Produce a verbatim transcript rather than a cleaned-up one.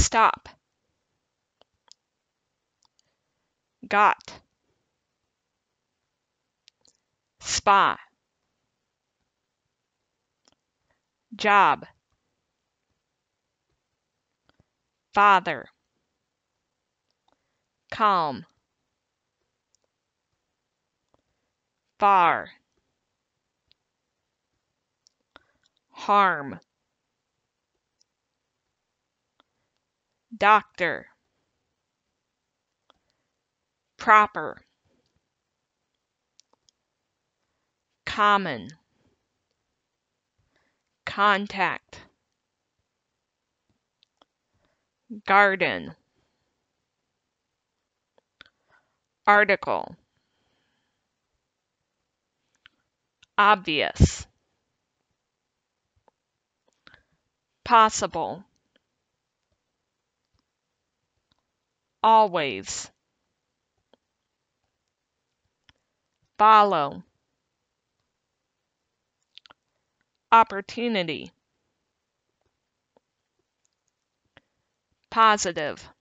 stop, got, spa, job, father, calm, far, harm, doctor, proper, common, contact, garden, article, obvious, possible, always, follow, opportunity, positive,